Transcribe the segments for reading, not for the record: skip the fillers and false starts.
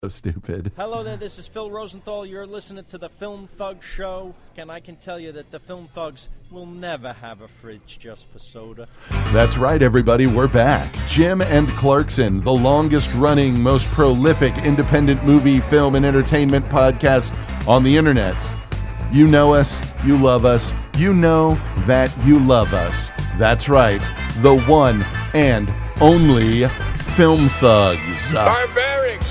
So stupid. Hello there, this is Phil Rosenthal. You're listening to the Film Thug Show, and I can tell you that the Film Thugs will never have a fridge just for soda. That's right, everybody. We're back. Jim and Clarkson, the longest-running, most prolific independent movie, film, and entertainment podcast on the internet. You know us. You love us. You know that you love us. That's right. The one and only Film Thugs. Barbaric!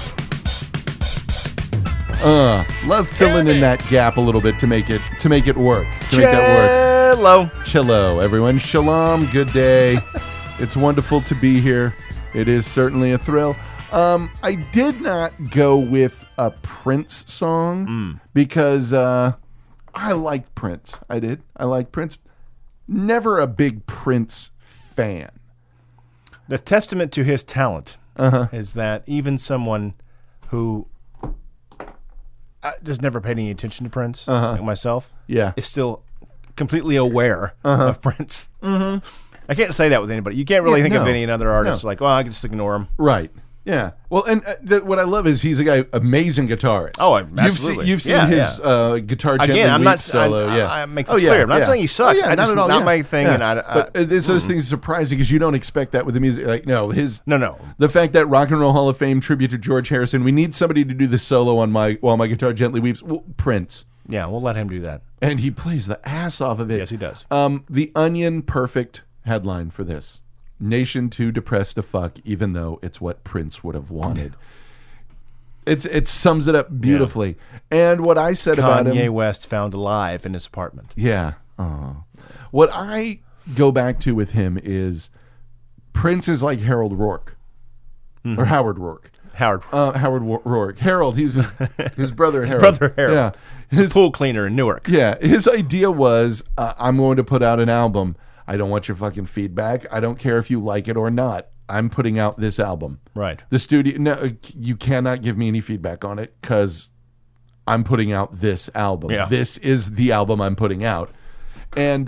Love filling in that gap a little bit to make it work. To make that work. Chillo, everyone. Shalom. Good day. It's wonderful to be here. It is certainly a thrill. I did not go with a Prince song because I liked Prince. I did. I liked Prince. Never a big Prince fan. The testament to his talent is that even someone who just never paid any attention to Prince, like myself, is still completely aware of Prince. Mm-hmm. I can't say that with anybody. You can't really think of any other artist like, well, I can just ignore him. Right. Yeah. Well, and what I love is he's a guy, amazing guitarist. Oh, absolutely. You've seen his guitar gently Again, I'm not solo. I make this clear. I'm not saying he sucks. Not at all. Not my thing. Yeah. But it's those things surprising because you don't expect that with the music. Like, no. The fact that Rock and Roll Hall of Fame tribute to George Harrison, we need somebody to do the solo on While My Guitar Gently Weeps. Well, Prince. Yeah, we'll let him do that. And he plays the ass off of it. Yes, he does. The Onion, perfect headline for this. Nation too depressed to fuck, even though it's what Prince would have wanted. It sums it up beautifully. Yeah. And what I said about him... Kanye West found alive in his apartment. Yeah. What I go back to with him is Prince is like Harold Rourke. Or Howard Rourke. Howard Rourke. Harold, he's his brother Harold. His brother Harold. Yeah. His pool cleaner in Newark. Yeah. His idea was, I'm going to put out an album. I don't want your fucking feedback. I don't care if you like it or not. I'm putting out this album. Right. The studio, no, you cannot give me any feedback on it because I'm putting out this album. Yeah. This is the album I'm putting out. And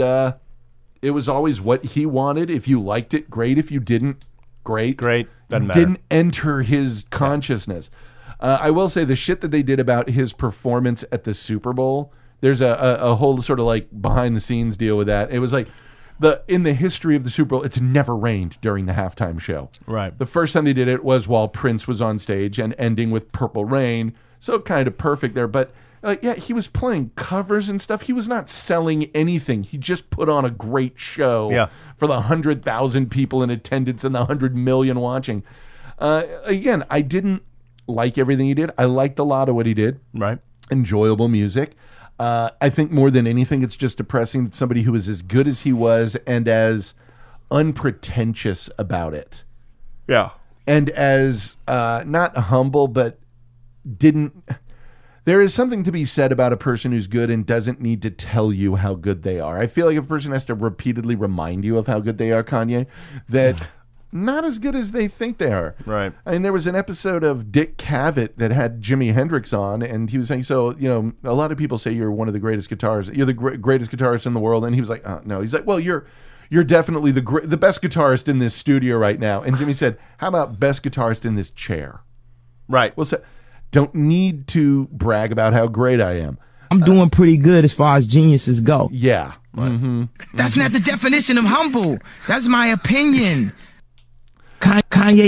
it was always what he wanted. If you liked it, great. If you didn't, great. Great. Doesn't matter. Didn't enter his consciousness. I will say the shit that they did about his performance at the Super Bowl, there's a whole sort of like behind the scenes deal with that. It was like, in the history of the Super Bowl, it's never rained during the halftime show. Right. The first time they did it was while Prince was on stage and ending with Purple Rain. So kind of perfect there. But he was playing covers and stuff. He was not selling anything. He just put on a great show for the 100,000 people in attendance and the 100 million watching. Again, I didn't like everything he did. I liked a lot of what he did. Right. Enjoyable music. I think more than anything, it's just depressing that somebody who was as good as he was and as unpretentious about it. Yeah. And as not humble, but didn't... There is something to be said about a person who's good and doesn't need to tell you how good they are. I feel like if a person has to repeatedly remind you of how good they are, Kanye, that... not as good as they think they are. Right. I mean, there was an episode of Dick Cavett that had Jimi Hendrix on, and he was saying, so, a lot of people say you're one of the greatest guitarists. You're the greatest guitarist in the world. And he was like, no. He's like, well, you're definitely the best guitarist in this studio right now. And Jimmy said, how about best guitarist in this chair? Right. Well, so, don't need to brag about how great I am. I'm doing pretty good as far as geniuses go. Yeah. Right. Mm-hmm. That's not the definition of humble. That's my opinion. Kanye.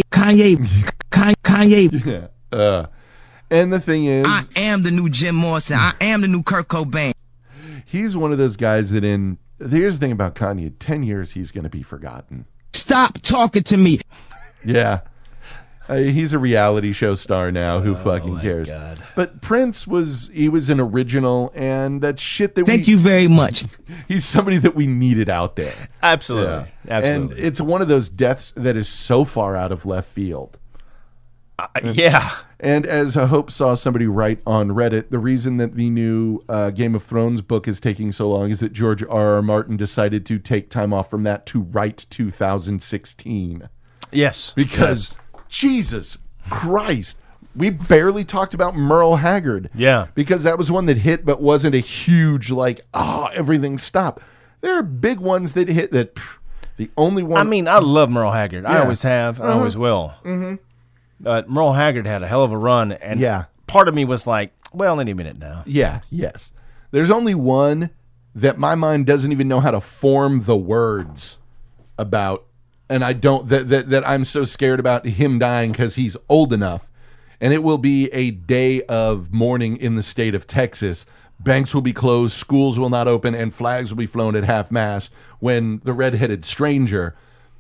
Yeah. And the thing is, I am the new Jim Morrison. I am the new Kurt Cobain. He's one of those guys that here's the thing about Kanye, 10 years he's going to be forgotten. Stop talking to me. Yeah. He's a reality show star now. Who fucking cares? God. But Prince was an original, and that shit that Thank you very much. He's somebody that we needed out there. Absolutely. Yeah. Absolutely. And it's one of those deaths that is so far out of left field. Yeah. And as Hope saw somebody write on Reddit, the reason that the new Game of Thrones book is taking so long is that George R.R. Martin decided to take time off from that to write 2016. Yes. Because... Jesus Christ. We barely talked about Merle Haggard. Yeah. Because that was one that hit but wasn't a huge, everything stopped. There are big ones that hit that the only one... I mean, I love Merle Haggard. I always have. I always will. Mm-hmm. Merle Haggard had a hell of a run, and part of me was like, well, any minute now. Yeah, yes. There's only one that my mind doesn't even know how to form the words about, and I don't, that I'm so scared about him dying because he's old enough, and it will be a day of mourning in the state of Texas. Banks will be closed, schools will not open, and flags will be flown at half-mast when the red-headed stranger...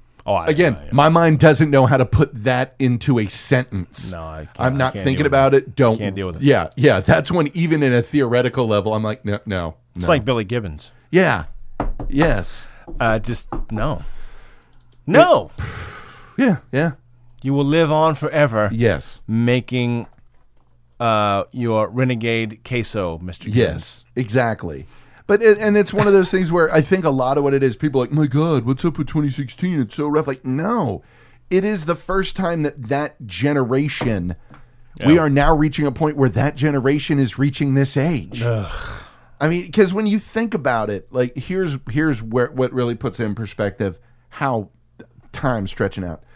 my mind doesn't know how to put that into a sentence. No, I'm not thinking about it. Can't deal with it. Yeah. That's when, even in a theoretical level, I'm like, no. It's like Billy Gibbons. Yeah. Yes. Just no. No. Yeah. You will live on forever. Yes. Making your renegade queso, Mr. Gibbons. Yes. Exactly. But it's one of those things where I think a lot of what it is, people are like, my God, what's up with 2016? It's so rough. Like, no. It is the first time that generation, we are now reaching a point where that generation is reaching this age. Ugh. I mean, because when you think about it, like, here's where what really puts it in perspective, how time's stretching out.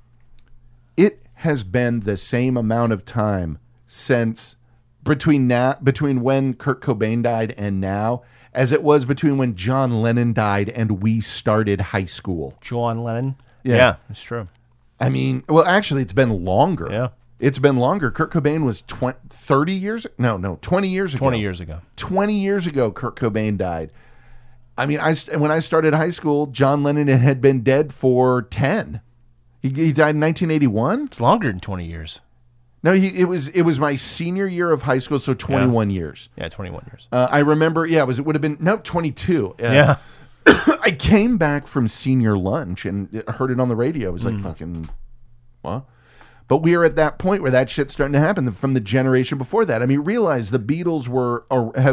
It has been the same amount of time since between when Kurt Cobain died and now, as it was between when John Lennon died and we started high school. John Lennon? Yeah, that's true. I mean, well, actually, it's been longer. Yeah. It's been longer. Kurt Cobain was 20 years ago. 20 years ago. 20 years ago. 20 years ago, Kurt Cobain died. I mean, when I started high school, John Lennon had been dead for 10. He died in 1981? It's longer than 20 years. No, it was my senior year of high school, so 21 years. Yeah, 21 years. I remember, it would have been, 22. Yeah. I came back from senior lunch and heard it on the radio. It was like, fucking, what? But we are at that point where that shit's starting to happen from the generation before that. I mean, realize the Beatles were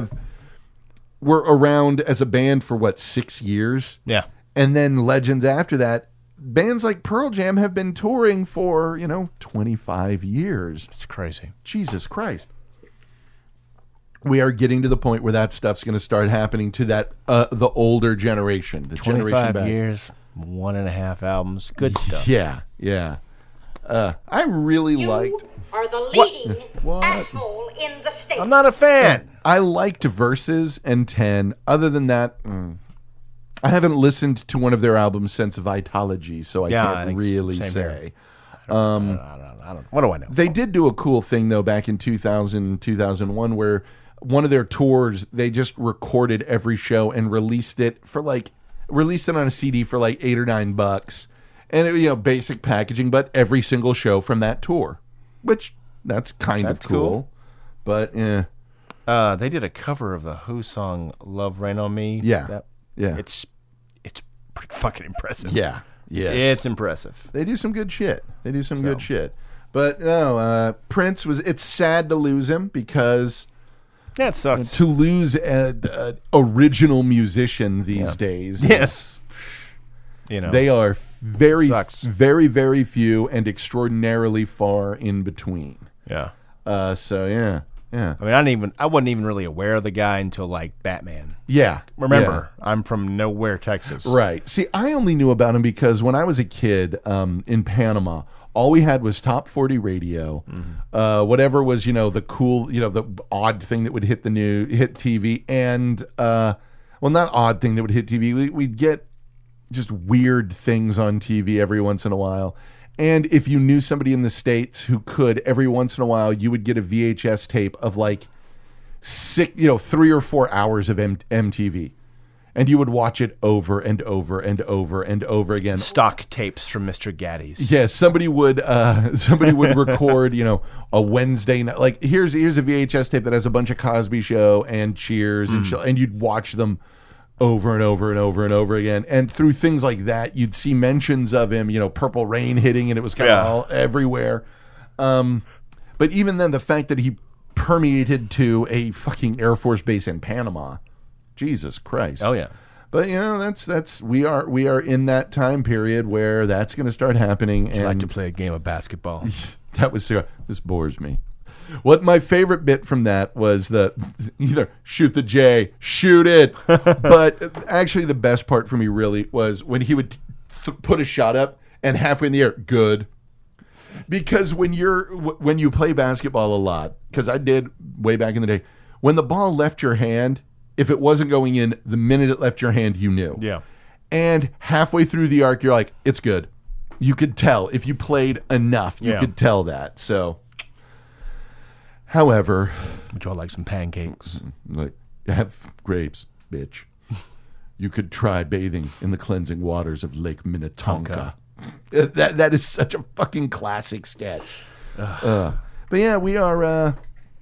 around as a band for, 6 years? Yeah. And then legends after that. Bands like Pearl Jam have been touring for, 25 years. It's crazy. Jesus Christ. We are getting to the point where that stuff's going to start happening to that the older generation. The 25 generation back. years, 1.5 albums. Good stuff. Yeah. I really liked... are the leading asshole in the state. I'm not a fan. I liked Versus and 10. Other than that... I haven't listened to one of their albums since Vitology, so I can't really say. I don't. What do I know? They did do a cool thing, though, back in 2000, 2001, where one of their tours, they just recorded every show and released it on a CD for like $8 or $9. And it, basic packaging, but every single show from that tour, which that's kind of cool. But yeah. They did a cover of the Who song "Love Rain on Me." Yeah. Yeah, it's pretty fucking impressive. Yeah, it's impressive. They do some good shit. Good shit. But no, Prince it's sad to lose him because it sucks to lose an original musician these days. Yes, they are very, very, very few and extraordinarily far in between. Yeah. So yeah. Yeah, I mean, I wasn't even really aware of the guy until like Batman. Yeah, remember, I'm from nowhere, Texas. Right. See, I only knew about him because when I was a kid in Panama, all we had was Top 40 radio, whatever was the cool, the odd thing that would hit hit TV, and not odd thing that would hit TV. We'd get just weird things on TV every once in a while. And if you knew somebody in the States who could, every once in a while, you would get a VHS tape of like 3 or 4 hours of MTV. And you would watch it over and over and over and over again. Stock tapes from Mr. Gaddy's. Yes, somebody would record, a Wednesday night. Like, here's a VHS tape that has a bunch of Cosby Show and Cheers and you'd watch them over and over and over and over again. And through things like that, you'd see mentions of him, Purple Rain hitting, and it was kind of all everywhere. But even then, the fact that he permeated to a fucking Air Force base in Panama, Jesus Christ. Oh, yeah. But, that's we are in that time period where that's going to start happening. Would you like to play a game of basketball? This bores me. What my favorite bit from that was either shoot the J, shoot it. But actually the best part for me really was when he would put a shot up and halfway in the air, good. Because when you play basketball a lot, because I did way back in the day, when the ball left your hand, if it wasn't going in, the minute it left your hand, you knew. Yeah. And halfway through the arc, you're like, it's good. You could tell. If you played enough, you could tell that. So, however... Would you all like some pancakes? Like, have grapes, bitch. You could try bathing in the cleansing waters of Lake Minnetonka. That is such a fucking classic sketch. But yeah, we are... I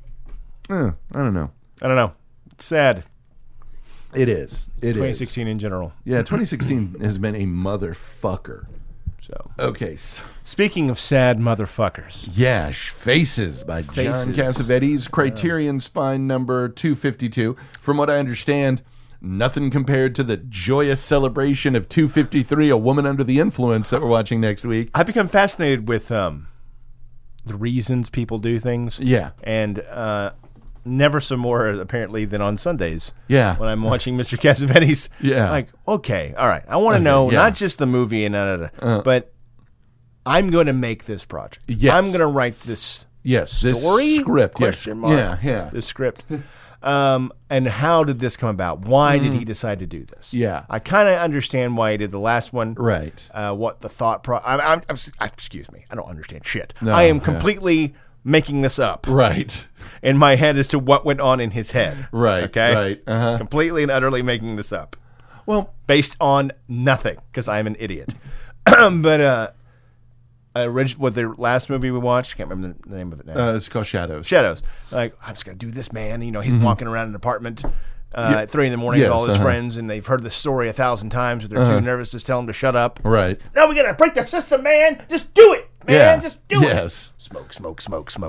don't know. It's sad. It is. 2016 in general. Yeah, 2016 has been a motherfucker. So okay. Speaking of sad motherfuckers. Yeah, Faces by John Cassavetes. Criterion Spine number 252. From what I understand, nothing compared to the joyous celebration of 253, A Woman Under the Influence, that we're watching next week. I've become fascinated with the reasons people do things. Yeah. And never so more, apparently, than on Sundays. Yeah. When I'm watching Mr. Cassavetes. Yeah. Like, okay, all right. I want to know not just the movie and but I'm going to make this project. Yes. I'm going to write this story? This script. Question mark. Yeah. This script. And how did this come about? Why did he decide to do this? Yeah. I kind of understand why he did the last one. Right. What the thought excuse me. I don't understand shit. No, I am completely making this up. Right. In my head as to what went on in his head. Right. Okay? Right. Uh-huh. Completely and utterly making this up. Well, based on nothing, because I'm an idiot. But what the last movie we watched, can't remember the name of it now. It's called Shadows. Shadows. Like, I'm just going to do this, man. You know, he's walking around an apartment at 3 a.m. with all his friends, and they've heard the story 1,000 times, but they're too nervous to tell him to shut up. Right. No, we got to break their system, man. Just do it, man. Just do it. Yes. Smoke.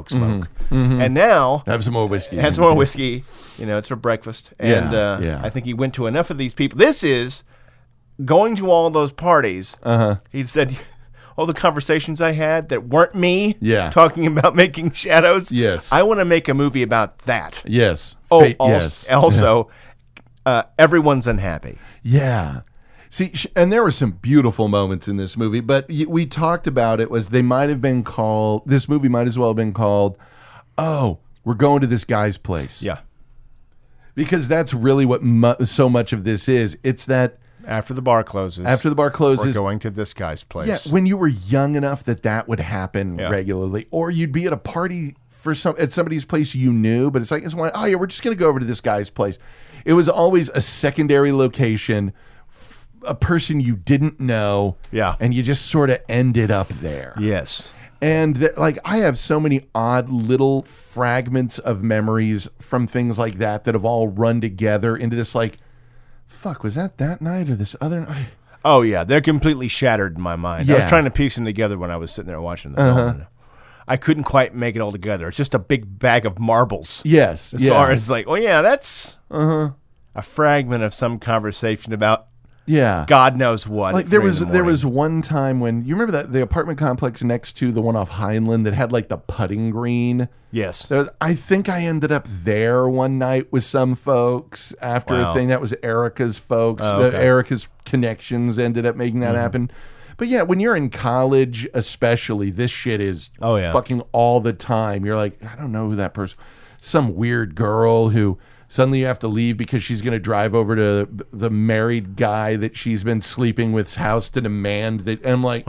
And now... Have some more whiskey. Have some more whiskey. You know, it's for breakfast. And I think he went to enough of these people. This is going to all those parties. He said... all the conversations I had that weren't me talking about making shadows. Yes. I want to make a movie about that. Yes. Also, everyone's unhappy. Yeah. See, and there were some beautiful moments in this movie, but we talked about it was this movie might as well have been called, oh, we're going to this guy's place. Yeah. Because that's really what so much of this is. It's that after the bar closes, we're going to this guy's place. Yeah, when you were young enough that would happen regularly, or you'd be at a party at somebody's place you knew, but it's like, we're just going to go over to this guy's place. It was always a secondary location, a person you didn't know, and you just sort of ended up there. Yes. And I have so many odd little fragments of memories from things like that have all run together into this fuck, was that night or this other night? Oh, yeah. They're completely shattered in my mind. Yeah. I was trying to piece them together when I was sitting there watching the film. I couldn't quite make it all together. It's just a big bag of marbles. Yes. As far as that's a fragment of some conversation about God knows what. There was one time when you remember that the apartment complex next to the one off Heinlein that had the putting green. Yes. I think I ended up there one night with some folks after a thing that was Erica's folks. Erica's connections ended up making that happen. But yeah, when you're in college, especially, this shit is fucking all the time. You're like, I don't know who that person. Some weird girl who. Suddenly you have to leave because she's going to drive over to the married guy that she's been sleeping with's house to demand that. And I'm like,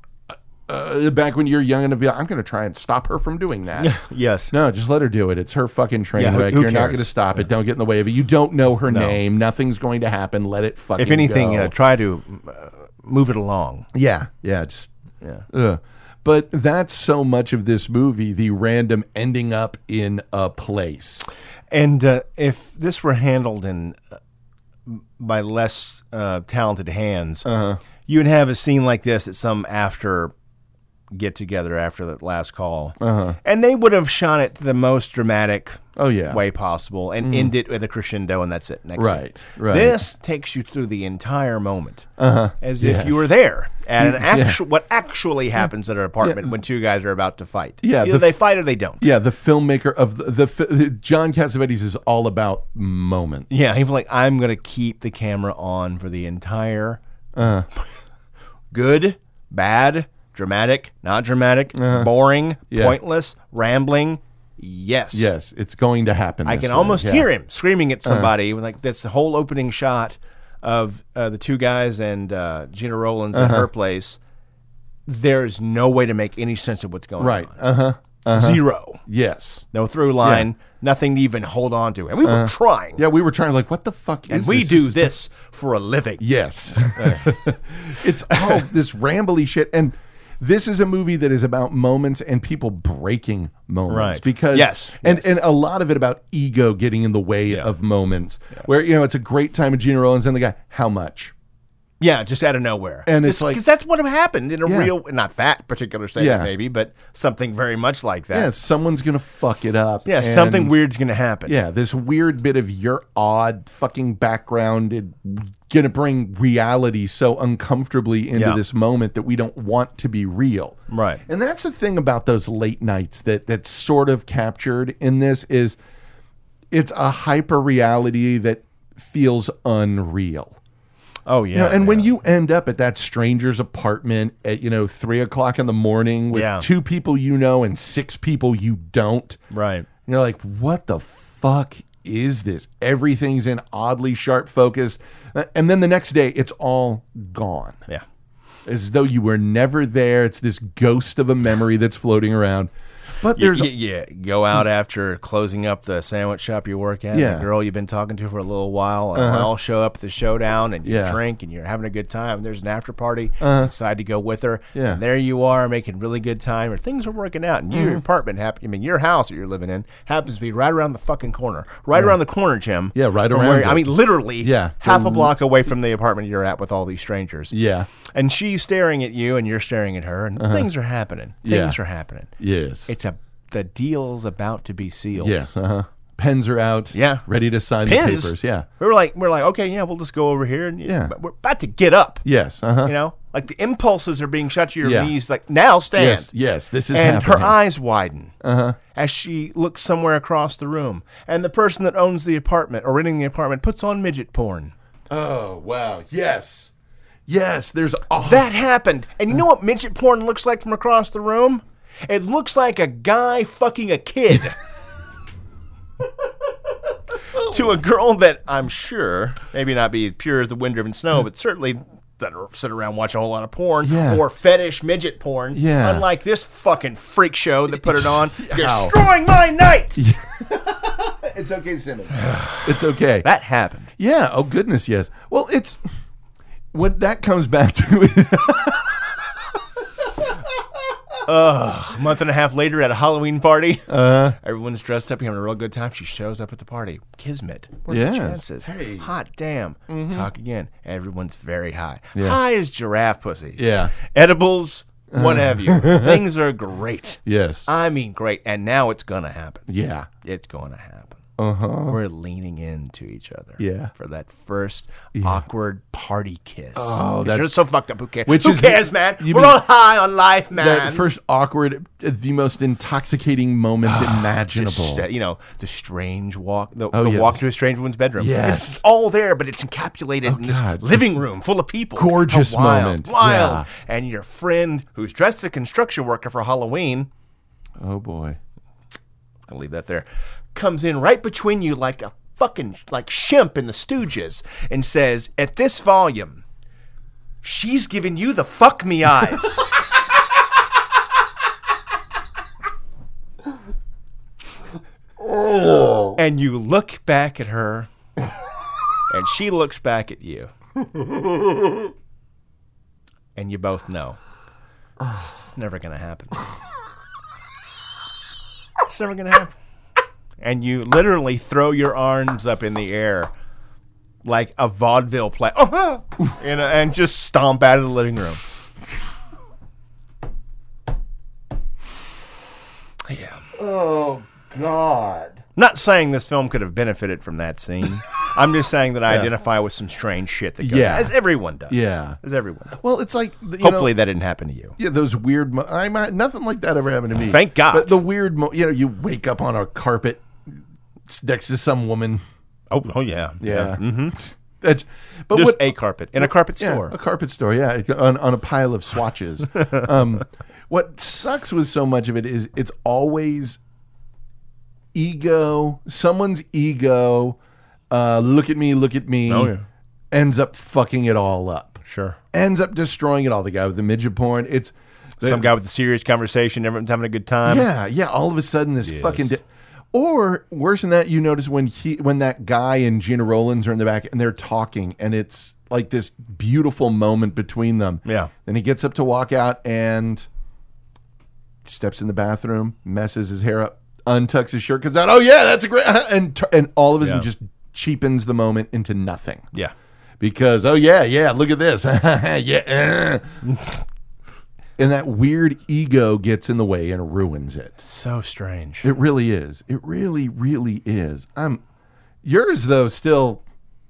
back when you're young enough, I'm going to try and stop her from doing that. Yes. No, just let her do it. It's her fucking train wreck. You're not going to stop it. Don't get in the way of it. You don't know her name. Nothing's going to happen. Let it fucking If anything, go. Try to move it along. Yeah. But that's so much of this movie, the random ending up in a place. And if this were handled by less talented hands, you'd have a scene like this at some after get-together after the last call. And they would have shot it the most dramatic way possible and end it with a crescendo, and that's it. Next scene. Right. This takes you through the entire moment as if you were there at what actually happens at an apartment when two guys are about to fight. Yeah, Either they fight or they don't. Yeah, the filmmaker of the John Cassavetes is all about moments. Yeah, he's like, I'm going to keep the camera on for the entire good, bad, Dramatic, not dramatic, boring, pointless, rambling. Yes. Yes, it's going to happen. I can almost hear him screaming at somebody. Like that's the whole opening shot of the two guys and Gina Rowlands at her place. There's no way to make any sense of what's going on. Zero. Yes. No through line. Nothing to even hold on to. And we were trying. Yeah, we were trying. Like, what the fuck is and this? we do this for a living. Yes. It's all this rambly shit. And this is a movie that is about moments and people breaking moments. Right. Because, and a lot of it about ego getting in the way of moments. Where, it's a great time with Gina Rowlands and the guy, how much? Yeah, just out of nowhere. And it's like... Because that's what happened in a real... Not that particular setting, maybe, but something very much like that. Yeah, someone's going to fuck it up. Yeah, something weird's going to happen. Yeah, this weird bit of your odd fucking background going to bring reality so uncomfortably into this moment that we don't want to be real. Right. And that's the thing about those late nights that's sort of captured in this is it's a hyper reality that feels unreal. Oh, yeah. And when you end up at that stranger's apartment at, 3 o'clock in the morning with 2 people you know and 6 people you don't. Right. You're like, what the fuck is this? Everything's in oddly sharp focus. And then the next day, it's all gone. Yeah. As though you were never there. It's this ghost of a memory that's floating around. But there's go out after closing up the sandwich shop you work at. The girl you've been talking to for a little while, and all show up at the showdown, and you drink, and you're having a good time. There's an after party. You decide to go with her. Yeah. And there you are making really good time, or things are working out, and your apartment your house that you're living in happens to be right around the fucking corner, around the corner, Jim. Yeah, right around. Literally. Half a block away from the apartment you're at with all these strangers. Yeah. And she's staring at you, and you're staring at her, and things are happening. Things are happening. Yes. The deal's about to be sealed. Yes. Pens are out. Yeah. Ready to sign the papers. Yeah. We're like, okay, we'll just go over here, and we're about to get up. Yes. Like the impulses are being shut to your knees. Like now, stand. Yes. This is and happening. her eyes widen as she looks somewhere across the room, and the person that owns the apartment or renting the apartment puts on midget porn. Oh wow! Yes. There's that happened, and you know what midget porn looks like from across the room? It looks like a guy fucking a kid. To a girl that I'm sure maybe not be as pure as the wind-driven snow, but certainly doesn't sit around watch a whole lot of porn or fetish midget porn. Yeah. Unlike this fucking freak show that put it on, destroying my night. It's okay, Simmons. It's okay. That happened. Yeah. Oh goodness, yes. Well, it's what that comes back to. A month and a half later at a Halloween party, everyone's dressed up, having a real good time. She shows up at the party. Kismet. What are the chances? Hey. Hot damn. Talk again. Everyone's very high. High as giraffe pussy. Yeah. Edibles, what have you. Things are great. Yes. I mean great. And now it's going to happen. Yeah. It's going to happen. We're leaning into each other. Yeah. For that first awkward party kiss. Oh, that's... You're so fucked up. Who cares? Who cares, man? We're all high on life, man. That first awkward, the most intoxicating moment imaginable. Just, the strange walk. The walk to a strange woman's bedroom. Yes. It's all there, but it's encapsulated in this living room full of people. Gorgeous moment. Wild. Yeah. And your friend, who's dressed as a construction worker for Halloween. Oh, boy. I'll leave that there. Comes in right between you like a fucking Shemp in the Stooges and says, at this volume, she's giving you the fuck me eyes. Oh. And you look back at her and she looks back at you. And you both know it's never going to happen. It's never going to happen. And you literally throw your arms up in the air like a vaudeville play, and just stomp out of the living room. Yeah. Oh, God. Not saying this film could have benefited from that scene. I'm just saying that I identify with some strange shit that goes on. As everyone does. Yeah. As everyone does. Well, it's like... Hopefully that didn't happen to you. Yeah, those weird... nothing like that ever happened to me. Thank God. But the weird... you wake up on a carpet next to some woman. Oh yeah. Yeah. Mm-hmm. But just a carpet in a carpet store. A carpet store, yeah, on a pile of swatches. What sucks with so much of it is it's always ego. Someone's ego. Look at me. Oh, yeah. Ends up fucking it all up. Sure. Ends up destroying it all. The guy with the midget porn. It's some guy with a serious conversation. Everyone's having a good time. Yeah. All of a sudden, this fucking. Or worse than that, you notice when that guy and Gina Rollins are in the back and they're talking, and it's like this beautiful moment between them. Yeah. Then he gets up to walk out and steps in the bathroom, messes his hair up, untucks his shirt, comes out. Oh yeah, that's a great. And all of a sudden just cheapens the moment into nothing. Yeah. Because look at this. Yeah. And that weird ego gets in the way and ruins it. So strange. It really is. It really, really is. Yours though still.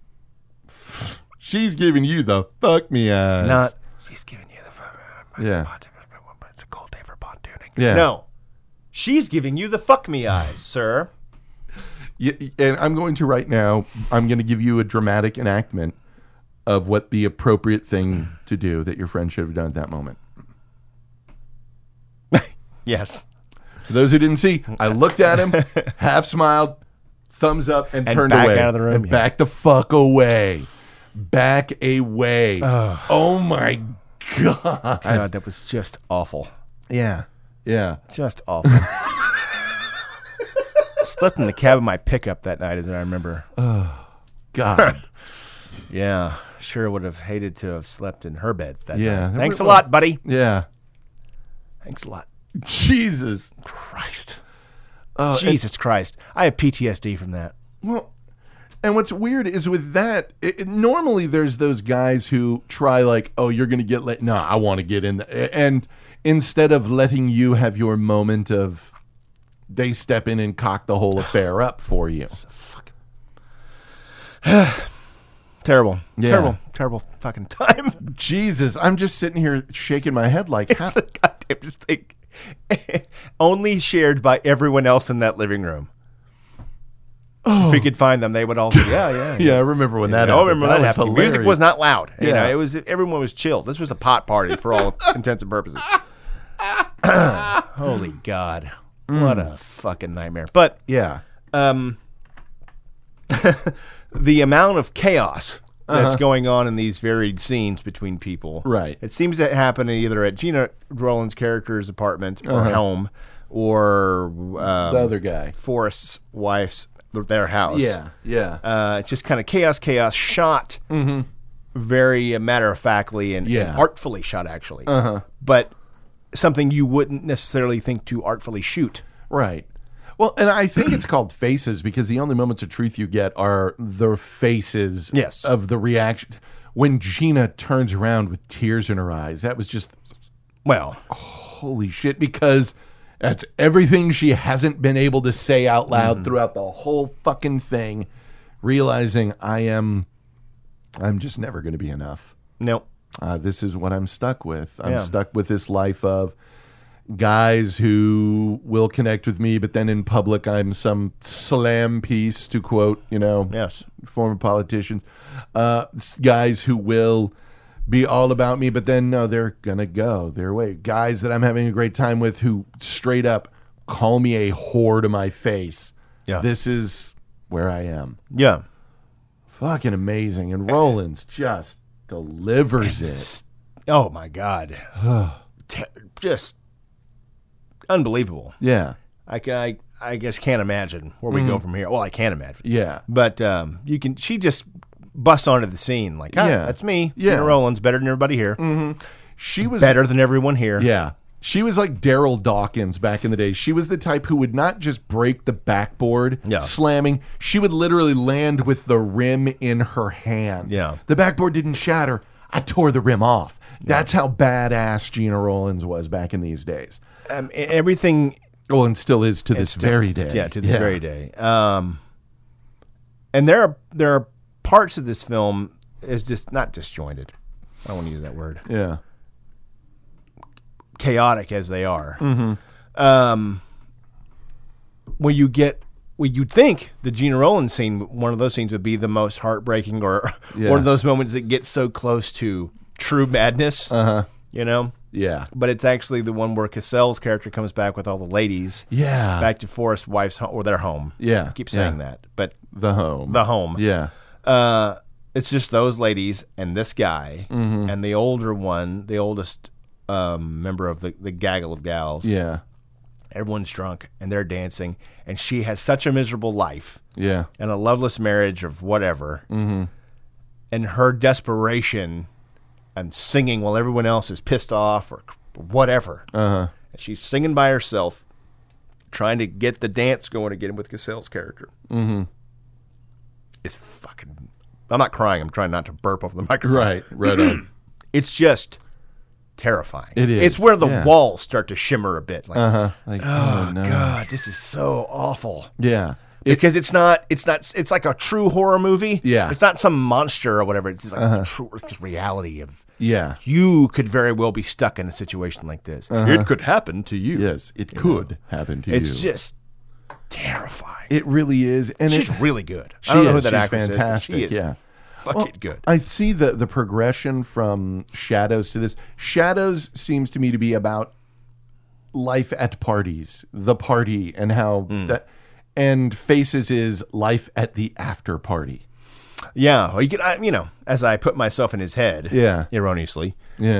She's giving you the fuck me eyes. Not. She's giving you the. Yeah. It's a cold day for pontooning. Yeah. No. She's giving you the fuck me eyes, sir. Yeah, and I'm going to right now. I'm going to give you a dramatic enactment of what the appropriate thing to do that your friend should have done at that moment. Yes. For those who didn't see, I looked at him, half smiled, thumbs up, and turned back away. out of the room. And back the fuck away. Back away. Oh my God. God, that was just awful. Yeah. Just awful. Slept in the cab of my pickup that night, as I remember. Oh, God. Yeah. Sure would have hated to have slept in her bed that Yeah. night. Thanks a lot, buddy. Yeah. Thanks a lot. Jesus Christ. Jesus Christ. I have PTSD from that. Well, and what's weird is with that, normally there's those guys who try like, oh, you're going to get let. No, I want to get in. And instead of letting you have your moment of, they step in and cock the whole affair up for you. Terrible. Yeah. Terrible fucking time. Jesus, I'm just sitting here shaking my head like, It's a goddamn mistake. Only shared by everyone else in that living room. If we could find them, they would all say, yeah. Yeah, I remember when that I happened. remember that happened. Hilarious. Music was not loud. You Yeah. know, it was everyone was chill. This was a pot party for all intents and purposes. Holy God. What a fucking nightmare. But Yeah. the amount of chaos that's going on in these varied scenes between people. Right. It seems to happen either at Gina Rollins' character's apartment or home or The other guy. Forrest's wife's, their house. Yeah. It's just kind of chaos shot very matter-of-factly and artfully shot, actually. But something you wouldn't necessarily think to artfully shoot. Right. Well, and I think it's called faces because the only moments of truth you get are the faces of the reaction. When Gina turns around with tears in her eyes, that was just, well, holy shit, because that's everything she hasn't been able to say out loud throughout the whole fucking thing, realizing I'm just never going to be enough. Nope. This is what I'm stuck with. I'm stuck with this life of guys who will connect with me, but then in public I'm some slam piece, to quote, former politicians. Guys who will be all about me, but then no, they're gonna go their way. Guys that I'm having a great time with who straight up call me a whore to my face. Yeah. This is where I am. Yeah. Fucking amazing. And Rollins just delivers it. Oh my God. Just unbelievable. Yeah. I guess can't imagine where we go from here. Well, I can't imagine. Yeah. But she just busts onto the scene like, that's me. Yeah. Gina Rollins, better than everybody here. She was better than everyone here. Yeah. She was like Daryl Dawkins back in the day. She was the type who would not just break the backboard slamming. She would literally land with the rim in her hand. Yeah. The backboard didn't shatter. I tore the rim off. That's how badass Gina Rollins was back in these days. Everything... Well, and still is to this very day. Yeah, to this very day. And there are parts of this film is just not disjointed. I don't want to use that word. Yeah. Chaotic as they are. When you get well, you'd think the Gena Rowlands scene, one of those scenes, would be the most heartbreaking, or one of those moments that gets so close to true madness. You know. Yeah. But it's actually the one where Cassell's character comes back with all the ladies. Yeah. Back to Forrest's wife's home, or their home. Yeah. I keep saying that. But the home. Yeah. It's just those ladies and this guy and the older one, the oldest member of the gaggle of gals. Yeah. Everyone's drunk and they're dancing, and she has such a miserable life. Yeah. And a loveless marriage of whatever. And her desperation and singing while everyone else is pissed off or whatever. And she's singing by herself, trying to get the dance going again with Cassell's character. It's fucking... I'm not crying. I'm trying not to burp over the microphone. Right on. It's just terrifying. It is. It's where the walls start to shimmer a bit. Like, Like, oh no. God, this is so awful. Yeah. Because it's like a true horror movie. Yeah. It's not some monster or whatever. It's just like it's just reality of... Yeah. You could very well be stuck in a situation like this. It could happen to you. Yes, it could happen to you. It's just terrifying. It really is. And She's really good. She I don't know is. who that She's actress fantastic. is. But she is fucking good. I see the progression from Shadows to this. Shadows seems to me to be about life at parties, the party, and how that. And Faces is life at the after party. Yeah, well, you could, as I put myself in his head, erroneously,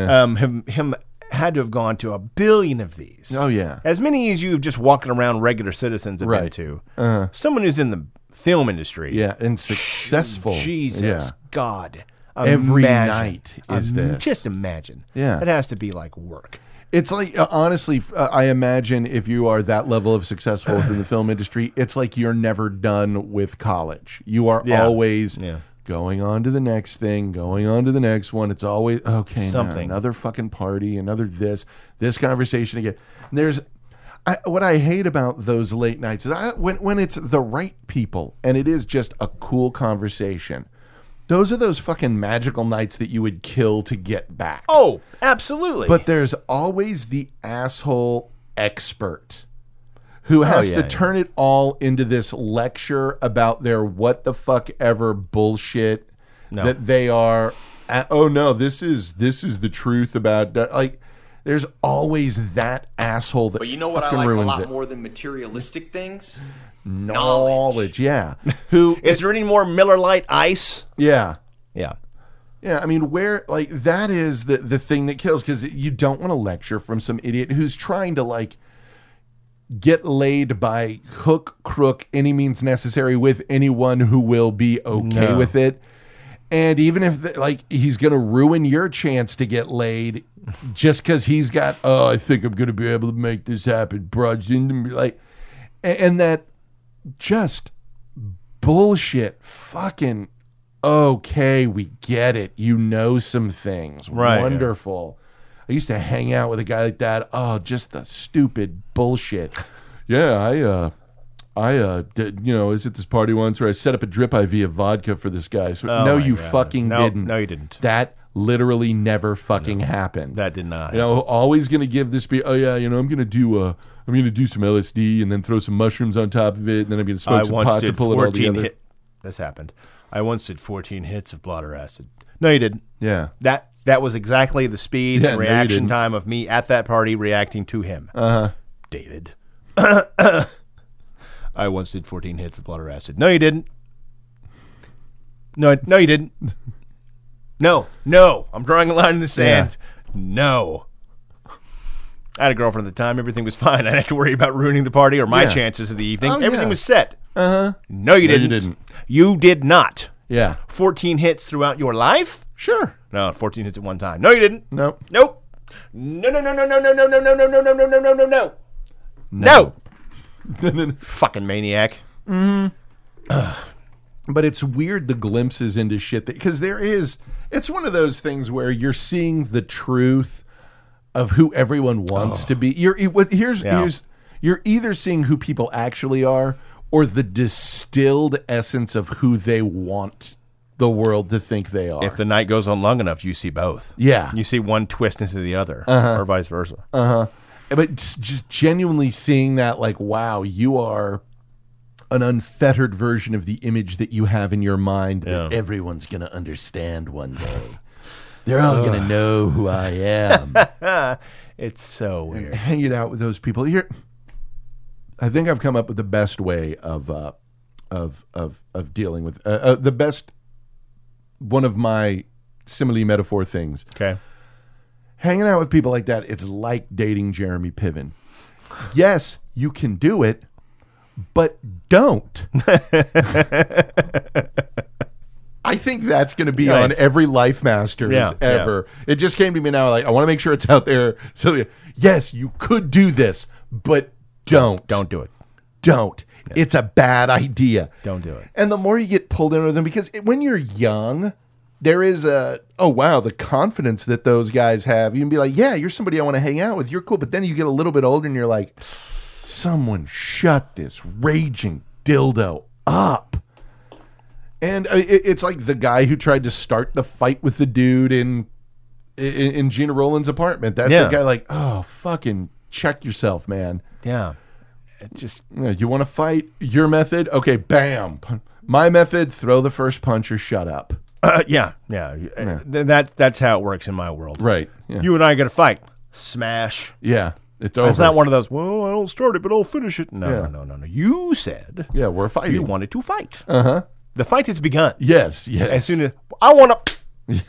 him had to have gone to 1 billion of these. Oh yeah, as many as you've just walking around regular citizens have been to. Someone who's in the film industry, and successful. Jesus God, every night is this. Just imagine. Yeah, it has to be like work. It's like, honestly, I imagine if you are that level of successful in the film industry, it's like you're never done with college. You are always going on to the next thing, going on to the next one. It's always, okay, something. Now, another fucking party, another this conversation again. And what I hate about those late nights is when it's the right people and it is just a cool conversation. Those are those fucking magical nights that you would kill to get back. Oh, absolutely. But there's always the asshole expert who has to turn it all into this lecture about their what the fuck ever bullshit that they are. This is the truth about that. Like, there's always that asshole that. But you know what I like a lot more than materialistic things? Knowledge, yeah. Who is there any more Miller Lite Ice? Yeah. Yeah. Yeah, I mean, that is the thing that kills, because you don't want to lecture from some idiot who's trying to, get laid by hook, crook, any means necessary with anyone who will be okay with it. And even if, he's going to ruin your chance to get laid just because he's got, I think I'm going to be able to make this happen, barged into me, and that just bullshit fucking... Okay, we get it. You know some things. Right. Wonderful. I used to hang out with a guy like that. Oh, just the stupid bullshit. Yeah, I was at this party once where I set up a drip IV of vodka for this guy. So, no, you fucking didn't. No, you didn't. That literally never fucking happened. That did not happen. Always going to give this I'm going to do some LSD and then throw some mushrooms on top of it, and then I'm going to smoke some pot to pull it all together. This happened. I once did 14 hits of blotter acid. No, you didn't. Yeah. That was exactly the speed and reaction time of me at that party reacting to him. David. I once did 14 hits of blotter acid. No, you didn't. No, you didn't. No. I'm drawing a line in the sand. Yeah. No. I had a girlfriend at the time. Everything was fine. I didn't have to worry about ruining the party or my chances of the evening. Everything was set. No, you didn't. You did not. Yeah. 14 hits throughout your life? Sure. No, 14 hits at one time. No, you didn't. Nope. No. Fucking maniac. But it's weird, the glimpses into shit, because it's one of those things where you're seeing the truth of who everyone wants to be. You're either seeing who people actually are, or the distilled essence of who they want the world to think they are. If the night goes on long enough, you see both. Yeah. You see one twist into the other, or vice versa. But just genuinely seeing that, wow, you are an unfettered version of the image that you have in your mind that everyone's going to understand one day. They're all going to know who I am. It's so weird. And hanging out with those people here. I think I've come up with the best way of dealing with the best. One of my simile metaphor things. Okay. Hanging out with people like that, it's like dating Jeremy Piven. Yes, you can do it, but don't. I think that's going to be on every Life Masters ever. It just came to me now. Like, I want to make sure it's out there. So, yes, you could do this, but don't. Don't do it. Don't. Yeah. It's a bad idea. Don't do it. And the more you get pulled in with them, because when you're young, there is the confidence that those guys have. You can be like, yeah, you're somebody I want to hang out with. You're cool. But then you get a little bit older and you're like, someone shut this raging dildo up. And it's like the guy who tried to start the fight with the dude in Gena Rowland's apartment. That's the guy like, oh, fucking check yourself, man. Yeah. It just you want to fight? Your method? Okay, bam. My method, throw the first punch or shut up. Yeah. That's how it works in my world. Right. Yeah. You and I got to fight. Smash. Yeah. It's over. It's not one of those, well, I don't start it, but I'll finish it. No. You said we're fighting. You wanted to fight. Uh-huh. The fight has begun. Yes. As soon as I want to.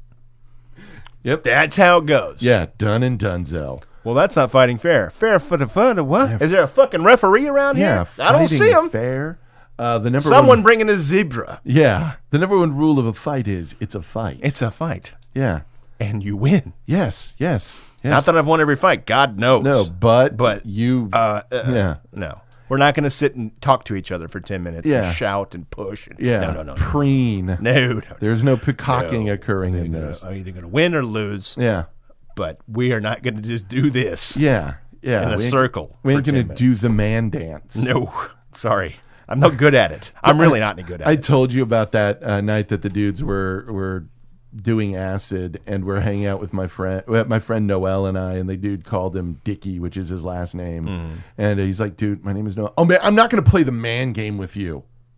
Yep. That's how it goes. Yeah. Done and donezo. Well, that's not fighting fair. Fair for the fun of what? Is there a fucking referee around here? I don't see him. Fair. Someone bringing a zebra. Yeah. The number one rule of a fight is it's a fight. It's a fight. Yeah. And you win. Yes. Not that I've won every fight. God knows. No, but you. No. We're not going to sit and talk to each other for 10 minutes and shout and push. And, No. Preen. No. There's no peacocking occurring in this. I'm either going to win or lose. Yeah. But we are not going to just do this. Yeah. In a circle. We ain't going to do the man dance. No. Sorry. I'm not good at it. I'm really not any good at it. I told you about that night that the dudes were doing acid and we're hanging out with my friend Noel and I, and the dude called him Dickie, which is his last name. And he's like, dude, my name is Noel. Oh, man, I'm not going to play the man game with you.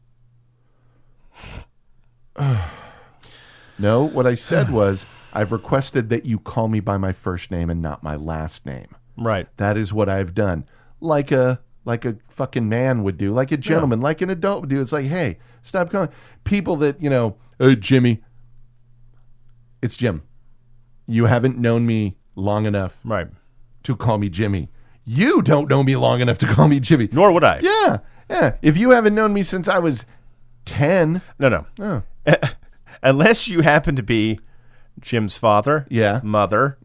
No, what I said was, I've requested that you call me by my first name and not my last name. Right. That is what I've done. Like a fucking man would do, like a gentleman, like an adult would do. It's like, hey, stop calling people that, hey, Jimmy. It's Jim. You haven't known me long enough to call me Jimmy. You don't know me long enough to call me Jimmy. Nor would I. Yeah. If you haven't known me since I was 10. No. Oh. Unless you happen to be Jim's father, mother,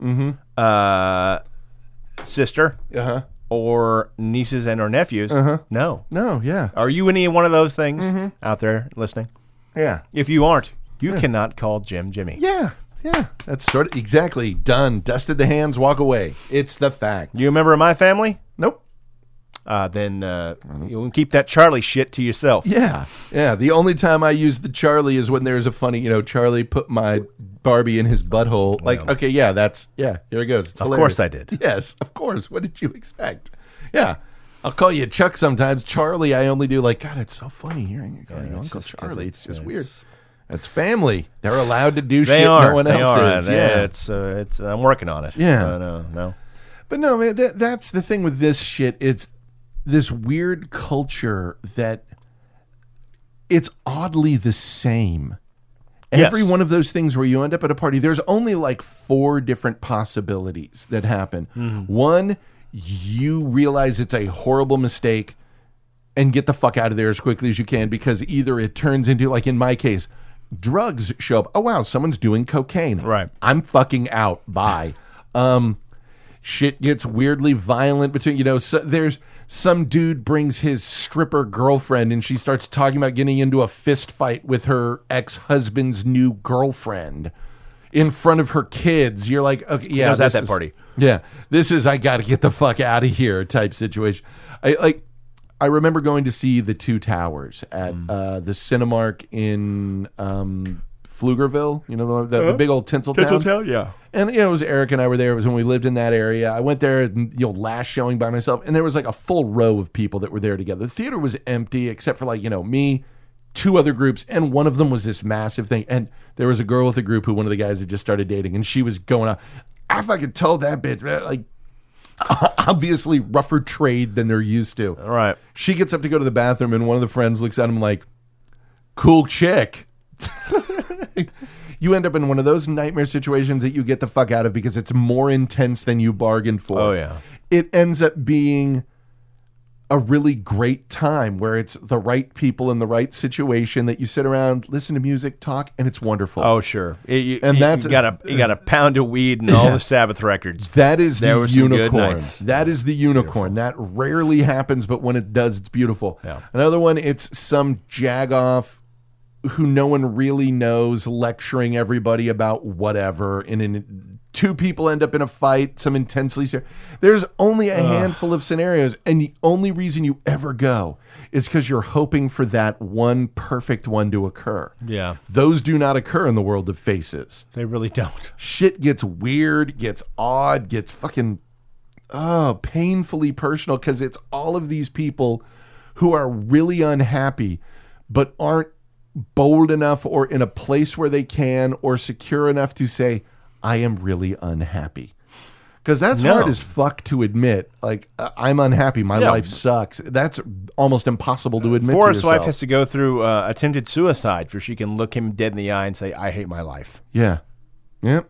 sister, or nieces and or nephews. No, yeah. Are you any one of those things out there listening? Yeah. If you aren't, you cannot call Jim Jimmy. Yeah. That's sort of exactly done. Dusted the hands, walk away. It's the fact. You a member of my family? Nope. Then you can keep that Charlie shit to yourself. Yeah. The only time I use the Charlie is when there's a funny, Charlie put my Barbie in his butthole. Like, okay, here it goes. It's hilarious. Of course I did. Yes, of course. What did you expect? Yeah. I'll call you Chuck sometimes. Charlie, I only do like, God, it's so funny hearing you call you Uncle Charlie. It's just weird. It's family. They're allowed to do shit no one else is. Yeah, it's. I'm working on it. Yeah. No. But no, man, that's the thing with this shit. It's this weird culture that it's oddly the same. Every one of those things where you end up at a party, there's only like 4 different possibilities that happen. One, you realize it's a horrible mistake and get the fuck out of there as quickly as you can, because either it turns into, like in my case, drugs show up. Oh, wow, someone's doing cocaine. Right. I'm fucking out. Bye. Shit gets weirdly violent between, so there's some dude brings his stripper girlfriend and she starts talking about getting into a fist fight with her ex-husband's new girlfriend in front of her kids. You're like, okay, yeah. I was at that party. Yeah. This is, I got to get the fuck out of here type situation. I remember going to see The Two Towers at the Cinemark in Pflugerville, the big old Tinseltown. Yeah. And, it was Eric and I were there. It was when we lived in that area. I went there, last showing by myself, and there was like a full row of people that were there together. The theater was empty except for me, 2 other groups, and one of them was this massive thing. And there was a girl with a group who one of the guys had just started dating, and she was going out. I fucking told that bitch, like, obviously rougher trade than they're used to. All right. She gets up to go to the bathroom, and one of the friends looks at him like, cool chick. You end up in one of those nightmare situations that you get the fuck out of because it's more intense than you bargained for. Oh, yeah. It ends up being a really great time where it's the right people in the right situation that you sit around, listen to music, talk, and it's wonderful. Oh, sure. You got a pound of weed and all the Sabbath records. That is the unicorn. That is the unicorn. Beautiful. That rarely happens, but when it does, it's beautiful. Yeah. Another one, it's some jagoff who no one really knows lecturing everybody about whatever. And 2 people end up in a fight, some intensely serious. There's only a handful of scenarios, and the only reason you ever go is because you're hoping for that one perfect one to occur. Yeah. Those do not occur in the world of Faces. They really don't. Shit gets weird, gets odd, gets fucking painfully personal because it's all of these people who are really unhappy but aren't bold enough or in a place where they can or secure enough to say, I am really unhappy. Because that's hard as fuck to admit. Like, I'm unhappy. My life sucks. That's almost impossible to admit to yourself. Forrest's wife has to go through attempted suicide before she can look him dead in the eye and say, I hate my life. Yeah. Yep.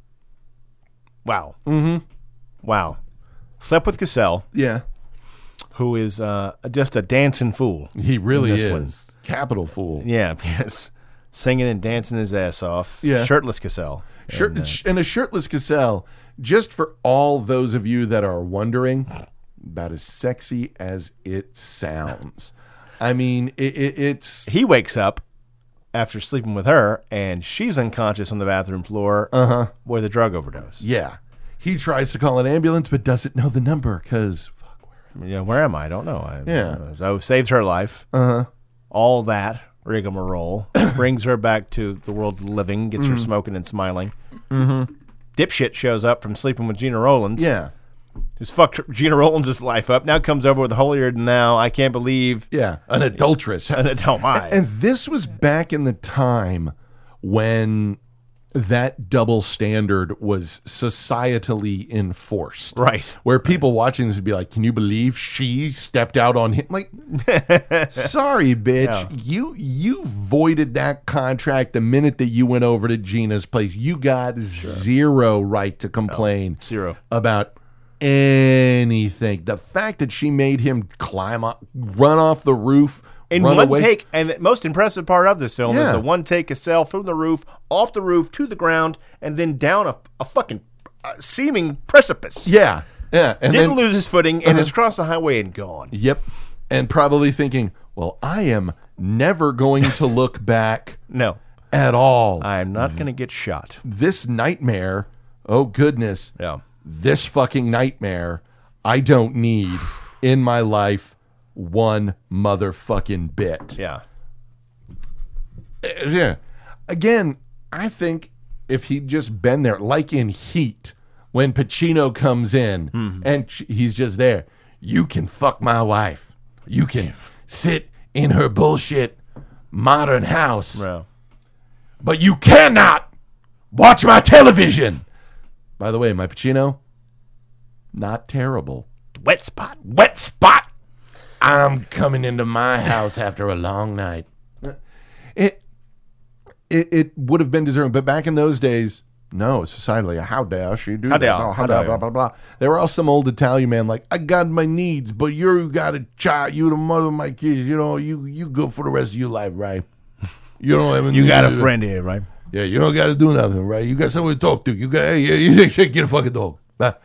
Wow. Mm-hmm. Wow. Slept with Cassell. Yeah. Who is just a dancing fool. He really is. One. Capital fool. Yeah, yes. Singing and dancing his ass off. Yeah. Shirtless Cassell. And a shirtless Cassell, just for all those of you that are wondering, about as sexy as it sounds. I mean, it's... He wakes up after sleeping with her, and she's unconscious on the bathroom floor with a drug overdose. Yeah. He tries to call an ambulance, but doesn't know the number, because... where am I? I don't know. So saves her life. All that rigmarole brings her back to the world of the living, gets her smoking and smiling. Dipshit shows up from sleeping with Gina Rowlands. Yeah. Who's fucked Gina Rowlands' life up. Now comes over with holier than thou. I can't believe. Yeah. An adulteress. And this was back in the time when that double standard was societally enforced. Right. Where people watching this would be like, can you believe she stepped out on him? Like, sorry, bitch. Yeah. You voided that contract the minute that you went over to Gina's place. You got zero right to complain about anything. The fact that she made him climb up, run off the roof, in run one away. take, and the most impressive part of this film is the one take Cassell from the roof, off the roof, to the ground, and then down a fucking seeming precipice. Yeah. Yeah. And didn't lose his footing, and is across the highway and gone. Yep. And probably thinking, well, I am never going to look back at all. I'm not going to get shot. This nightmare, oh goodness. Yeah. This fucking nightmare, I don't need in my life one motherfucking bit. Yeah. Yeah. Again, I think if he'd just been there, like in Heat, when Pacino comes in and he's just there, you can fuck my wife. You can sit in her bullshit modern house. Yeah. But you cannot watch my television. By the way, my Pacino, not terrible. Wet spot. Wet spot. I'm coming into my house after a long night. It would have been deserving, but back in those days, no, societally, how dare she do that? How dare, blah, blah, blah. There were all some old Italian man like, I got my needs, but you got a child, you the mother of my kids, you go for the rest of your life, right? You don't have you got a friend here, right? Yeah, you don't got to do nothing, right? You got someone to talk to. You got, you get a fucking dog.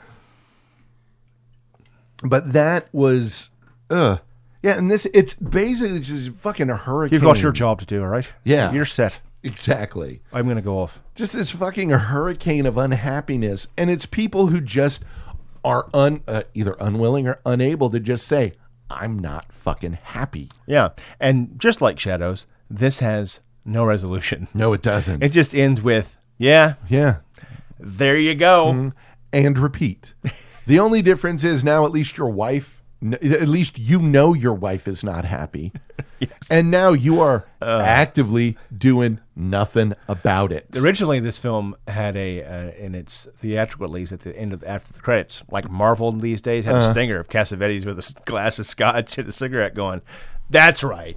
But that was, yeah, and it's basically just fucking a hurricane. You've got your job to do, all right? Yeah. You're set. Exactly. I'm going to go off. Just this fucking hurricane of unhappiness. And it's people who just are either unwilling or unable to just say, I'm not fucking happy. Yeah. And just like Shadows, this has No resolution. No, it doesn't. It just ends with, yeah, there you go. And repeat. The only difference is now at least your wife, at least you know your wife is not happy. Yes. And now you are actively doing nothing about it. Originally, this film had in its theatrical release at the end after the credits, like Marvel these days, had a stinger of Cassavetes with a glass of scotch and a cigarette going, "That's right."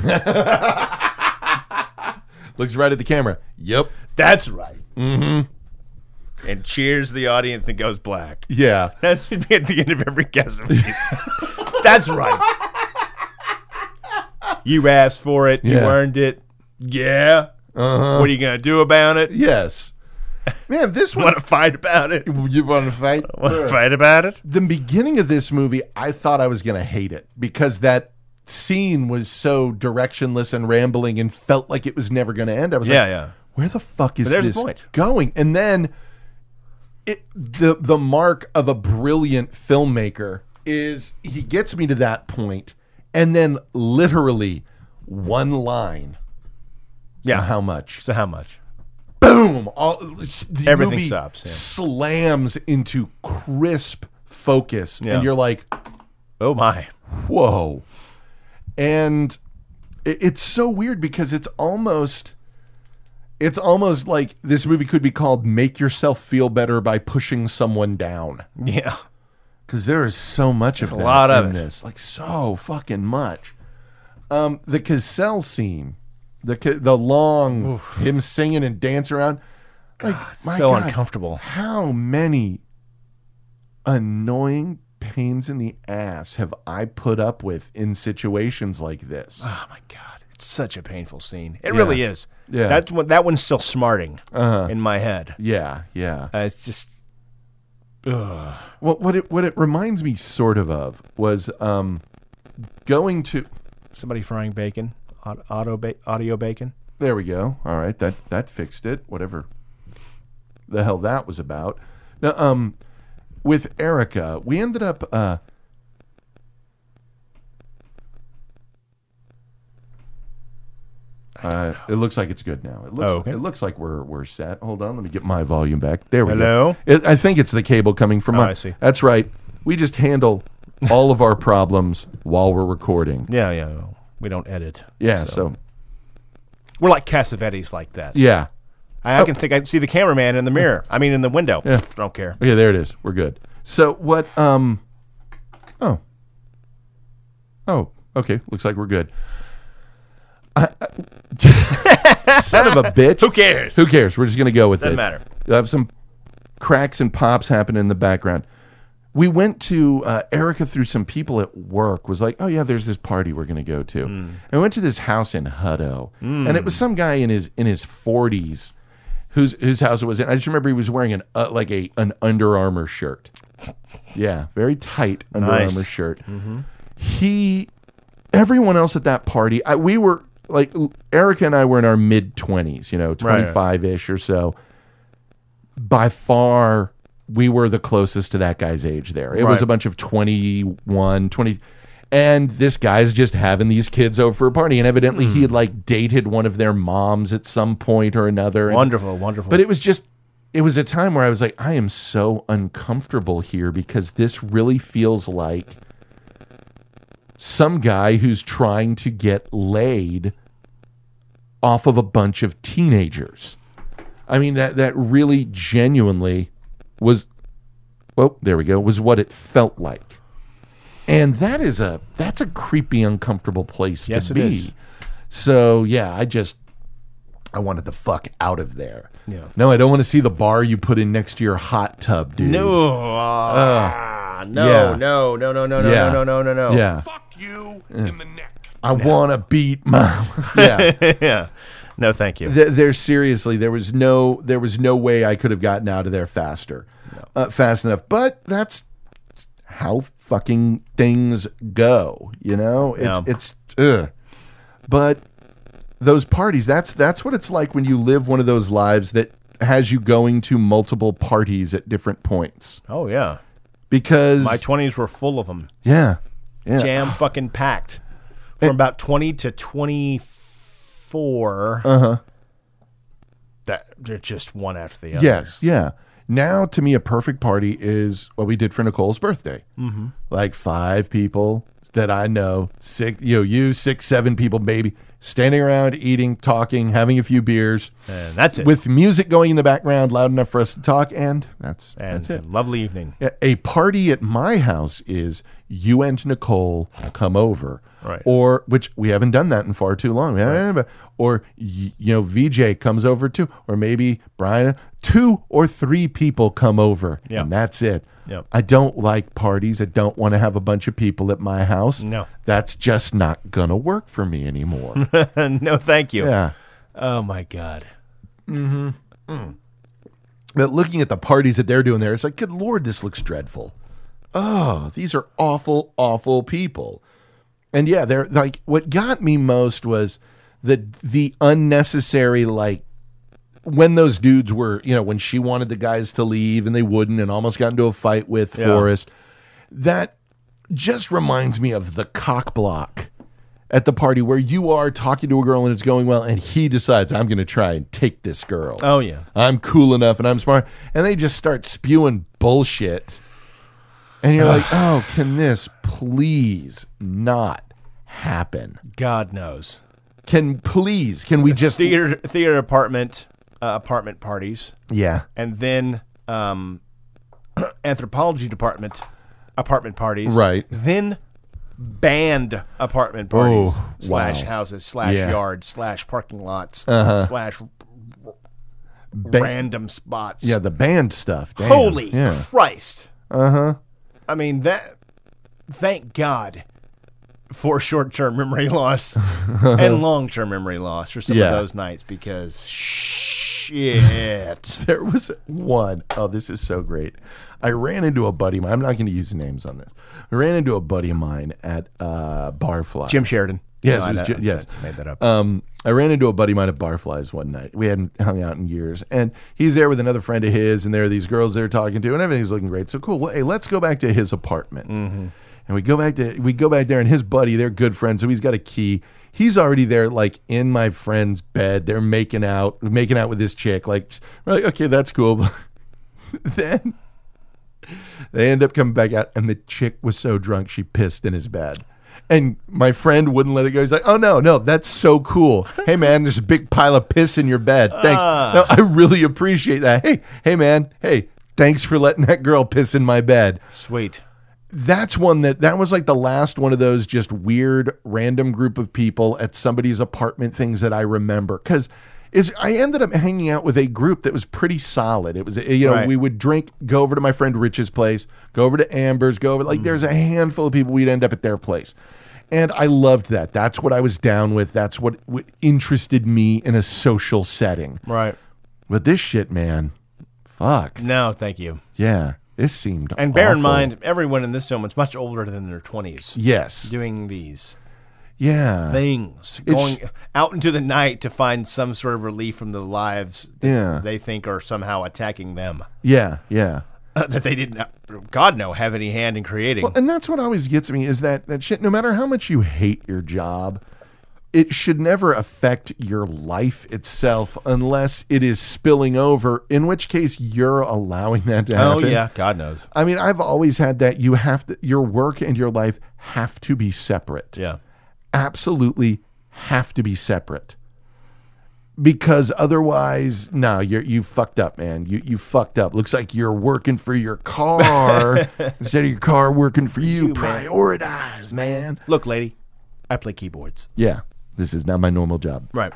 Looks right at the camera. Yep. That's right. Mm-hmm. And cheers the audience and goes black. Yeah. That should be at the end of every Cassavetes. That's right. You asked for it. You earned it. Yeah. Uh-huh. What are you going to do about it? Yes. Man, this one... Want to fight about it? You want to fight? Want to fight about it? The beginning of this movie, I thought I was going to hate it because that scene was so directionless and rambling and felt like it was never going to end. I was like, where the fuck is this going? And then the mark of a brilliant filmmaker is he gets me to that point and then literally one line. So how much? So how much? Boom! Everything stops. Yeah. Slams into crisp focus. Yeah. And you're like, oh my. Whoa. And it's so weird because it's almost like this movie could be called Make Yourself Feel Better by Pushing Someone Down. Yeah. Because there is so much of that a lot of this. Like, so fucking much. The Cassell scene, the long, him singing and dancing around. Like, my so God, uncomfortable. How many annoying pains in the ass have I put up with in situations like this? Oh my God, it's such a painful scene. It really is. Yeah, that one's still smarting in my head. Yeah. It's just. Ugh. Well, what it reminds me sort of was going to somebody frying bacon, audio bacon. There we go. All right, that fixed it. Whatever the hell that was about. Now, with Erica, we ended up it looks like it's good now. It looks like we're set. Hold on, let me get my volume back. There we go. I think it's the cable coming from I see. That's right. We just handle all of our problems while we're recording. Yeah. We don't edit. Yeah, so we're like Cassavetes like that. Yeah. I can see the cameraman in the mirror. I mean, in the window. Yeah. Don't care. Okay, there it is. We're good. So what? Oh, okay. Looks like we're good. Son of a bitch. Who cares? Who cares? We're just gonna go with Doesn't it. matter. I have some cracks and pops happening in the background. We went to Erica through some people at work. Was like, oh yeah, there's this party we're gonna go to. And we went to this house in Hutto, and it was some guy in his 40s. Whose house it was in. I just remember he was wearing an Under Armour shirt. Yeah, very tight Under Armour shirt. Mm-hmm. Everyone else at that party, we were like, Erica and I were in our mid-20s, 25-ish or so. By far, we were the closest to that guy's age there. It was a bunch of 21, 20... And this guy's just having these kids over for a party. And evidently he had like dated one of their moms at some point or another. Wonderful. But it was a time where I was like, I am so uncomfortable here because this really feels like some guy who's trying to get laid off of a bunch of teenagers. I mean, that really genuinely was, there we go, was what it felt like. And that's a creepy, uncomfortable place to be. It is. So, yeah, I wanted the fuck out of there. Yeah. No, I don't want to see the bar you put in next to your hot tub, dude. No. No. Yeah. Fuck you in the neck. I want to beat mom. Yeah. Yeah. No, thank you. There was no way I could have gotten out of there fast enough. But that's how fucking things go, it's but those parties, that's what it's like when you live one of those lives that has you going to multiple parties at different points. Oh yeah, because my 20s were full of them. Yeah. Jam fucking packed from about 20 to 25. 4. That they're just one after the other. Yes, yeah. Now, to me, a perfect party is what we did for Nicole's birthday. Mm-hmm. Like 5 people that I know, 6, you 6, 7 people, maybe, standing around, eating, talking, having a few beers. And that's it. With music going in the background, loud enough for us to talk, and that's it. Lovely evening. A party at my house is you and Nicole come over. Right. Or, which we haven't done that in far too long. Right. Or, VJ comes over too. Or maybe Brian, 2 or 3 people come over. Yep. And that's it. Yep. I don't like parties. I don't want to have a bunch of people at my house. No. That's just not going to work for me anymore. No, thank you. Yeah. Oh, my God. But looking at the parties that they're doing there, it's like, good Lord, this looks dreadful. Oh, these are awful, awful people. And yeah, they're like, what got me most was the unnecessary, like, when those dudes were, when she wanted the guys to leave and they wouldn't and almost got into a fight with Forrest. That just reminds me of the cock block at the party where you are talking to a girl and it's going well and he decides, I'm going to try and take this girl. Oh, yeah. I'm cool enough and I'm smart. And they just start spewing bullshit. And you're like, oh, can this please not happen? God knows. Can we just... Theater apartment parties. Yeah. And then anthropology department apartment parties. Right. Then band apartment parties / wow. houses / yards / parking lots / random spots. Yeah, the band stuff. Damn. Holy yeah. Christ. Uh-huh. I mean, thank God for short-term memory loss and long-term memory loss for some of those nights, because shit. There was one. Oh, this is so great. I ran into a buddy of mine. I'm not going to use names on this. I ran into a buddy of mine at Barflies. Jim Sheridan. Yes, No, it was yes. I made that up. I ran into a buddy of mine at Barflies one night. We hadn't hung out in years, and he's there with another friend of his, and there are these girls they're talking to, and everything's looking great. So cool. Well, hey, let's go back to his apartment. Mm-hmm. And we go back there, and his buddy, they're good friends, so he's got a key. He's already there, like, in my friend's bed. They're making out with this chick. Like, we're like, okay, that's cool. Then they end up coming back out, and the chick was so drunk she pissed in his bed. And my friend wouldn't let it go. He's like, oh, no, that's so cool. Hey, man, there's a big pile of piss in your bed. Thanks. No, I really appreciate that. Hey, man, thanks for letting that girl piss in my bed. Sweet. That's one that was like the last one of those just weird random group of people at somebody's apartment things that I remember. Because I ended up hanging out with a group that was pretty solid. It was, Right. We would drink, go over to my friend Rich's place, go over to Amber's, there's a handful of people we'd end up at their place. And I loved that. That's what I was down with. That's what interested me in a social setting. Right. But this shit, man, fuck. No, thank you. Yeah, this seemed And bear in awful. mind, everyone in this film is much older than their 20s. Yes. Doing these things. going out into the night to find some sort of relief from the lives that they think are somehow attacking them. Yeah. That they didn't, God no, have any hand in creating. Well, and that's what always gets me is that shit, no matter how much you hate your job, it should never affect your life itself unless it is spilling over, in which case you're allowing that to happen. Oh, yeah, God knows. I mean, I've always had that your work and your life have to be separate. Yeah. Absolutely have to be separate. Because otherwise, no, you fucked up, man. You fucked up. Looks like you're working for your car instead of your car working for you. Prioritize, man. Look, lady, I play keyboards. Yeah, this is not my normal job. Right.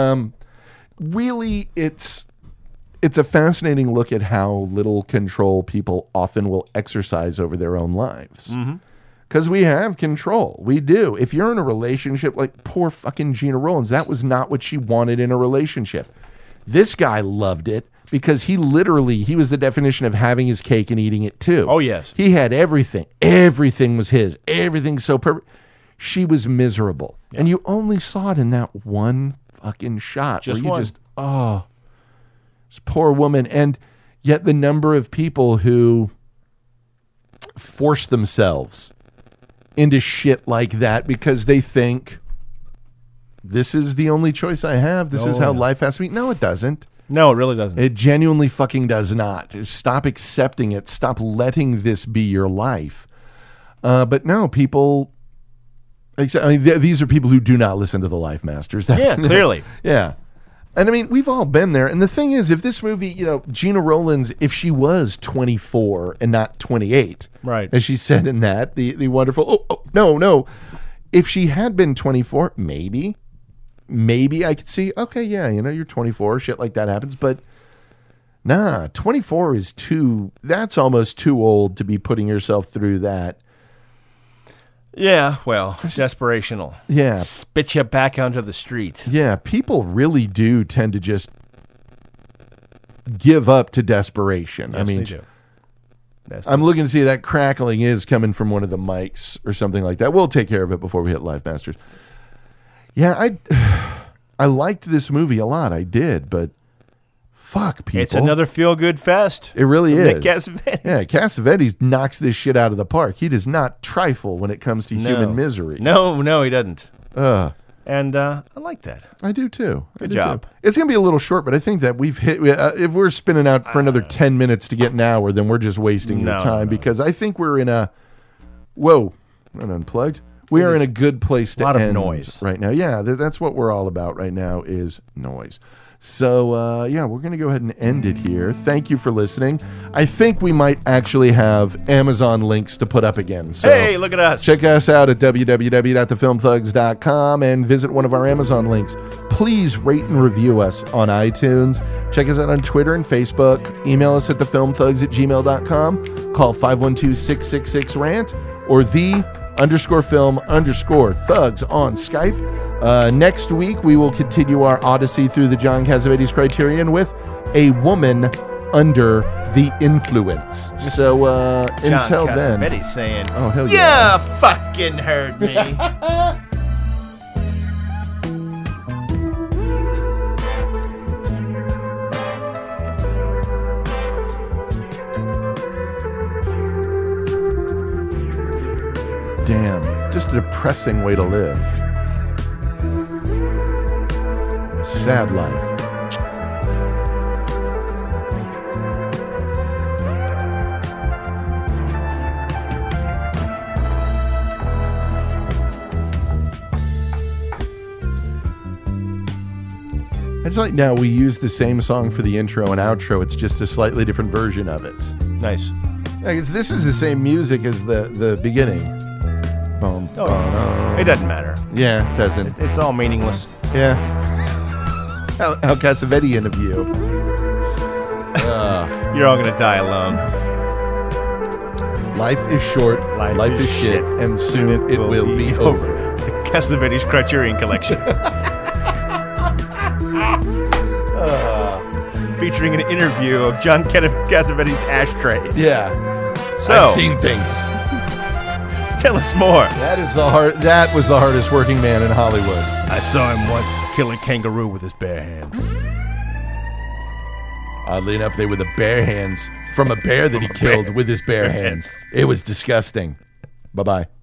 Really, it's a fascinating look at how little control people often will exercise over their own lives. Mm-hmm. Because we have control. We do. If you're in a relationship, like poor fucking Gina Rollins, that was not what she wanted in a relationship. This guy loved it because he was the definition of having his cake and eating it too. Oh, yes. He had everything. Everything was his. Everything's so perfect. She was miserable. Yeah. And you only saw it in that one fucking shot. Just where you one. This poor woman. And yet the number of people who force themselves into shit like that because they think this is the only choice I have. This is how life has to be. No, it doesn't. No, it really doesn't. It genuinely fucking does not. Stop accepting it. Stop letting this be your life. But no, people... these are people who do not listen to the Life Masters. Yeah, clearly. Yeah. And I mean, we've all been there. And the thing is, if this movie, Gina Rowlands, if she was 24 and not 28, right, as she said in that, the wonderful, no. If she had been 24, maybe I could see, okay, yeah, you're 24, shit like that happens. But nah, 24 is that's almost too old to be putting yourself through that. Yeah, well, desperational. Yeah. Spit you back onto the street. Yeah, people really do tend to just give up to desperation. Yes, I mean, they do. Yes, I'm looking to see that crackling is coming from one of the mics or something like that. We'll take care of it before we hit Life Masters. Yeah, I liked this movie a lot. I did, but fuck, people. It's another feel-good fest. It really is. Nick Cassavetes. Yeah, Cassavetes knocks this shit out of the park. He does not trifle when it comes to human misery. No, he doesn't. And I like that. I do too. Good job. It's going to be a little short, but I think that we've hit... if we're spinning out for another 10 minutes to get an hour, then we're just wasting your time because I think we're in a... Whoa, not unplugged. We are in a good place to end. A lot of noise right now. Yeah, that's what we're all about right now is noise. So, we're going to go ahead and end it here. Thank you for listening. I think we might actually have Amazon links to put up again. So hey, look at us. Check us out at www.thefilmthugs.com and visit one of our Amazon links. Please rate and review us on iTunes. Check us out on Twitter and Facebook. Email us at thefilmthugs@gmail.com. Call 512-666-RANT or _film_thugs on Skype. Next week, we will continue our odyssey through the John Cassavetes criterion with A Woman Under the Influence. So until then... John Cassavetes saying, oh, hell yeah. You fucking heard me. Damn, just a depressing way to live. Sad life. It's like now we use the same song for the intro and outro. It's just a slightly different version of it. Nice. Yeah, 'cause this is the same music as the beginning. Boom, it doesn't matter. Yeah, it doesn't. It's all meaningless. Yeah. How Cassavetian of you. You're all going to die alone. Life is short, life is shit, and soon it will be over. The Cassavetes Criterion Collection. Featuring an interview of John Cassavetes' ashtray. Yeah. So, I've seen things. Tell us more. That was the hardest working man in Hollywood. I saw him once kill a kangaroo with his bare hands. Oddly enough, they were the bare hands from a bear that he killed with his bare hands. It was disgusting. Bye-bye.